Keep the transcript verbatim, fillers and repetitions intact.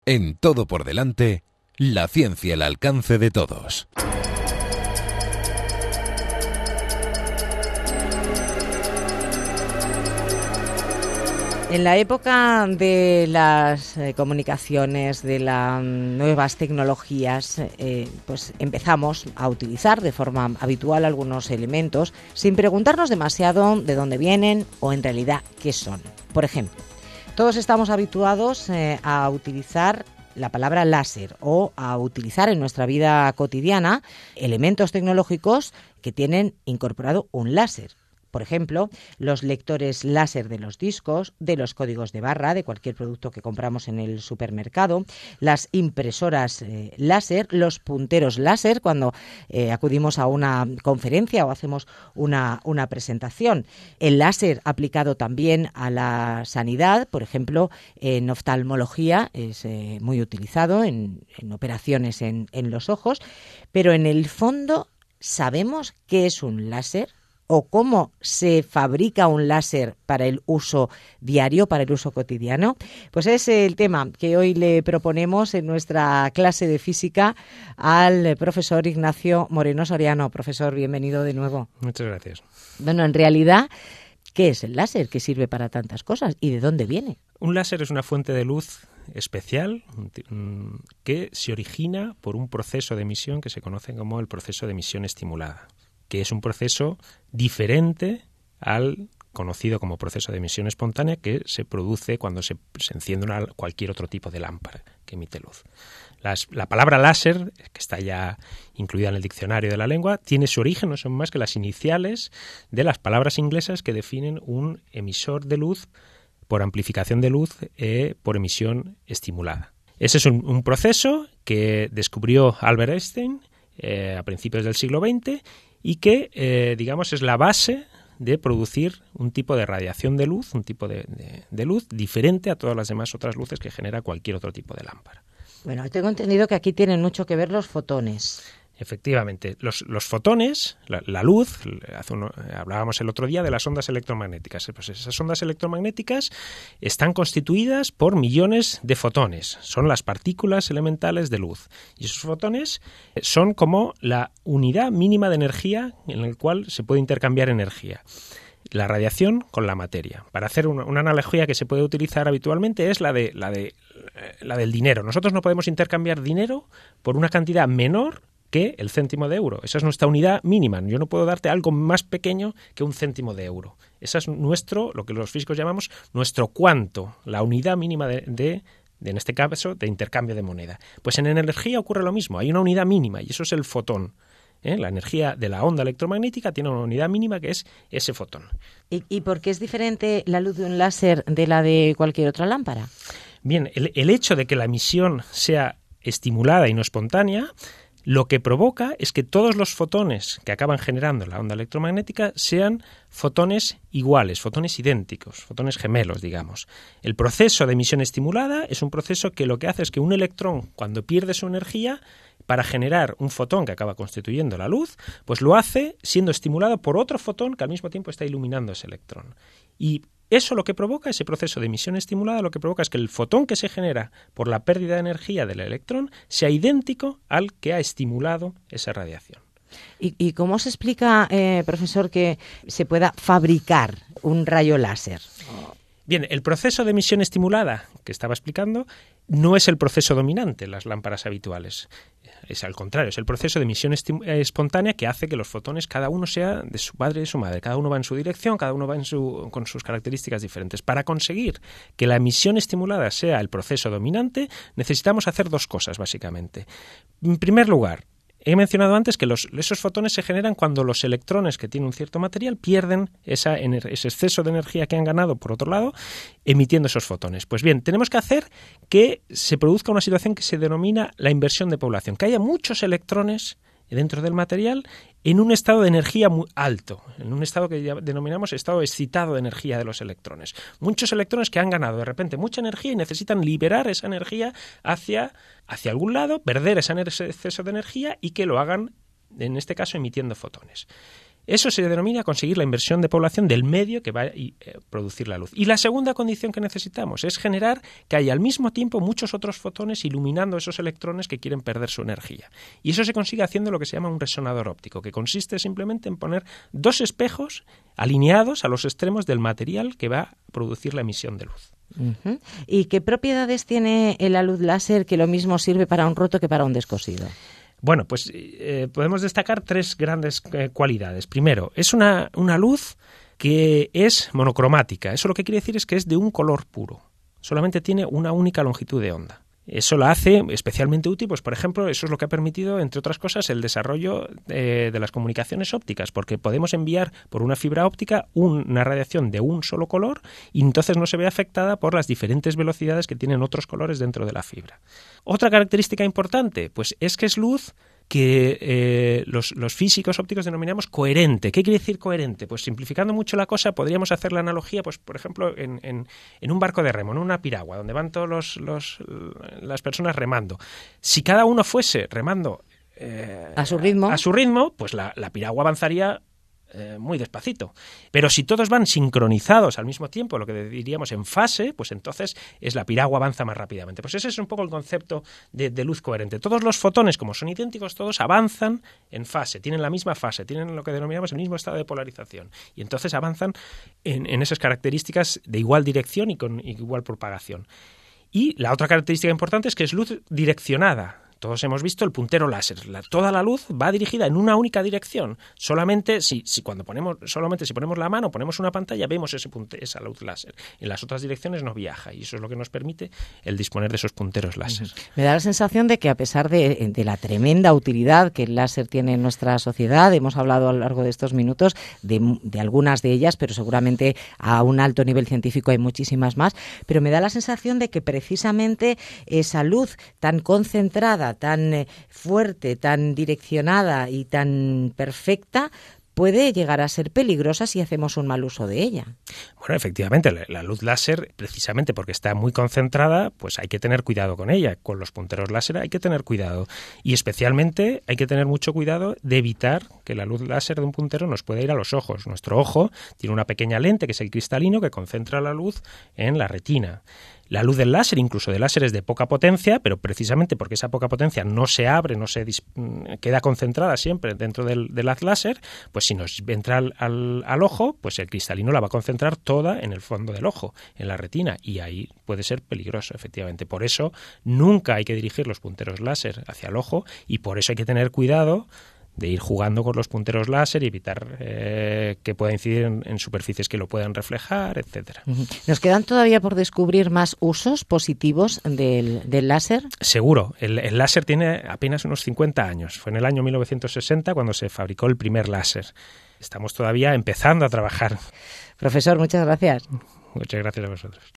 En Todo por Delante, la ciencia al alcance de todos. En la época de las eh, comunicaciones, de las nuevas tecnologías, eh, pues empezamos a utilizar de forma habitual algunos elementos sin preguntarnos demasiado de dónde vienen o en realidad qué son. Por ejemplo, todos estamos habituados eh, a utilizar la palabra láser o a utilizar en nuestra vida cotidiana elementos tecnológicos que tienen incorporado un láser. Por ejemplo, los lectores láser de los discos, de los códigos de barra, de cualquier producto que compramos en el supermercado, las impresoras eh, láser, los punteros láser cuando eh, acudimos a una conferencia o hacemos una, una presentación. El láser aplicado también a la sanidad, por ejemplo, en oftalmología es eh, muy utilizado en, en operaciones en, en los ojos, pero en el fondo, ¿sabemos qué es un láser? ¿O cómo se fabrica un láser para el uso diario, para el uso cotidiano? Pues es el tema que hoy le proponemos en nuestra clase de física al profesor Ignacio Moreno Soriano. Profesor, bienvenido de nuevo. Muchas gracias. Bueno, en realidad, ¿qué es el láser? ¿Qué sirve para tantas cosas? ¿Y de dónde viene? Un láser es una fuente de luz especial que se origina por un proceso de emisión que se conoce como el proceso de emisión estimulada, que es un proceso diferente al conocido como proceso de emisión espontánea que se produce cuando se, se enciende una, cualquier otro tipo de lámpara que emite luz. Las, la palabra láser, que está ya incluida en el diccionario de la lengua, tiene su origen, no son más que las iniciales de las palabras inglesas que definen un emisor de luz por amplificación de luz eh, por emisión estimulada. Ese es un, un proceso que descubrió Albert Einstein eh, a principios del siglo veinte y que, eh, digamos, es la base de producir un tipo de radiación de luz, un tipo de, de, de luz diferente a todas las demás otras luces que genera cualquier otro tipo de lámpara. Bueno, tengo entendido que aquí tienen mucho que ver los fotones. Efectivamente, los, los fotones, la, la luz, hace uno, hablábamos el otro día de las ondas electromagnéticas. Pues esas ondas electromagnéticas están constituidas por millones de fotones. Son las partículas elementales de luz. Y esos fotones son como la unidad mínima de energía en la cual se puede intercambiar energía. La radiación con la materia. Para hacer una, una analogía que se puede utilizar habitualmente es la de, la de la del dinero. Nosotros no podemos intercambiar dinero por una cantidad menor que el céntimo de euro. Esa es nuestra unidad mínima. Yo no puedo darte algo más pequeño que un céntimo de euro. Esa es nuestro, lo que los físicos llamamos nuestro cuanto, la unidad mínima de, de, de, en este caso, de intercambio de moneda. Pues en energía ocurre lo mismo. Hay una unidad mínima y eso es el fotón. ¿Eh? La energía de la onda electromagnética tiene una unidad mínima que es ese fotón. ¿Y, y por qué es diferente la luz de un láser de la de cualquier otra lámpara? Bien, el, el hecho de que la emisión sea estimulada y no espontánea lo que provoca es que todos los fotones que acaban generando la onda electromagnética sean fotones iguales, fotones idénticos, fotones gemelos, digamos. El proceso de emisión estimulada es un proceso que lo que hace es que un electrón, cuando pierde su energía, para generar un fotón que acaba constituyendo la luz, pues lo hace siendo estimulado por otro fotón que al mismo tiempo está iluminando ese electrón. Y eso lo que provoca, ese proceso de emisión estimulada, lo que provoca es que el fotón que se genera por la pérdida de energía del electrón sea idéntico al que ha estimulado esa radiación. ¿Y, y cómo se explica, eh, profesor, que se pueda fabricar un rayo láser? Bien, el proceso de emisión estimulada que estaba explicando no es el proceso dominante en las lámparas habituales. Es al contrario, es el proceso de emisión estim- espontánea que hace que los fotones, cada uno sea de su padre y de su madre, cada uno va en su dirección, cada uno va en su, con sus características diferentes. Para conseguir que la emisión estimulada sea el proceso dominante, necesitamos hacer dos cosas, básicamente. En primer lugar, he mencionado antes que los, esos fotones se generan cuando los electrones que tienen un cierto material pierden esa, ese exceso de energía que han ganado, por otro lado, emitiendo esos fotones. Pues bien, tenemos que hacer que se produzca una situación que se denomina la inversión de población, que haya muchos electrones dentro del material en un estado de energía muy alto, en un estado que ya denominamos estado excitado de energía de los electrones. Muchos electrones que han ganado de repente mucha energía y necesitan liberar esa energía hacia, hacia algún lado, perder ese exceso de energía y que lo hagan, en este caso, emitiendo fotones. Eso se denomina conseguir la inversión de población del medio que va a eh, producir la luz. Y la segunda condición que necesitamos es generar que haya al mismo tiempo muchos otros fotones iluminando esos electrones que quieren perder su energía. Y eso se consigue haciendo lo que se llama un resonador óptico, que consiste simplemente en poner dos espejos alineados a los extremos del material que va a producir la emisión de luz. Uh-huh. ¿Y qué propiedades tiene la luz láser que lo mismo sirve para un roto que para un descosido? Bueno, pues eh, podemos destacar tres grandes eh, cualidades. Primero, es una, una luz que es monocromática. Eso lo que quiere decir es que es de un color puro. Solamente tiene una única longitud de onda. Eso la hace especialmente útil, pues por ejemplo, eso es lo que ha permitido, entre otras cosas, el desarrollo eh, de las comunicaciones ópticas, porque podemos enviar por una fibra óptica una radiación de un solo color y entonces no se ve afectada por las diferentes velocidades que tienen otros colores dentro de la fibra. Otra característica importante, pues es que es luz que eh, los, los físicos ópticos denominamos coherente. ¿Qué quiere decir coherente? Pues simplificando mucho la cosa, podríamos hacer la analogía, pues por ejemplo, en, en, en un barco de remo, en una piragua, donde van todos los, los las personas remando. Si cada uno fuese remando eh, a su ritmo, a, a su ritmo, pues la, la piragua avanzaría Eh, muy despacito. Pero si todos van sincronizados al mismo tiempo, lo que diríamos en fase, pues entonces es la piragua avanza más rápidamente. Pues ese es un poco el concepto de, de luz coherente. Todos los fotones, como son idénticos, todos avanzan en fase, tienen la misma fase, tienen lo que denominamos el mismo estado de polarización. Y entonces avanzan en, en esas características de igual dirección y con igual propagación. Y la otra característica importante es que es luz direccionada. Todos hemos visto el puntero láser. La, toda la luz va dirigida en una única dirección. Solamente si, si cuando ponemos, solamente si ponemos la mano, ponemos una pantalla, vemos ese punte, esa luz láser. En las otras direcciones no viaja y eso es lo que nos permite el disponer de esos punteros láser. Me da la sensación de que a pesar de, de la tremenda utilidad que el láser tiene en nuestra sociedad, hemos hablado a lo largo de estos minutos de, de algunas de ellas, pero seguramente a un alto nivel científico hay muchísimas más, pero me da la sensación de que precisamente esa luz tan concentrada, tan eh, fuerte, tan direccionada y tan perfecta puede llegar a ser peligrosa si hacemos un mal uso de ella. Bueno, efectivamente, la, la luz láser, precisamente porque está muy concentrada, pues hay que tener cuidado con ella. Con los punteros láser hay que tener cuidado. Y especialmente hay que tener mucho cuidado de evitar que la luz láser de un puntero nos pueda ir a los ojos. Nuestro ojo tiene una pequeña lente, que es el cristalino, que concentra la luz en la retina. La luz del láser, incluso de láseres de poca potencia, pero precisamente porque esa poca potencia no se abre, no se dis- queda concentrada siempre dentro del, del haz láser, pues si nos entra al, al, al ojo, pues el cristalino la va a concentrar toda en el fondo del ojo, en la retina, y ahí puede ser peligroso, efectivamente. Por eso nunca hay que dirigir los punteros láser hacia el ojo y por eso hay que tener cuidado de ir jugando con los punteros láser y evitar eh, que pueda incidir en, en superficies que lo puedan reflejar, etcétera. ¿Nos quedan todavía por descubrir más usos positivos del, del láser? Seguro. El, el láser tiene apenas unos cincuenta años. Fue en el año mil novecientos sesenta cuando se fabricó el primer láser. Estamos todavía empezando a trabajar. Profesor, muchas gracias. Muchas gracias a vosotros.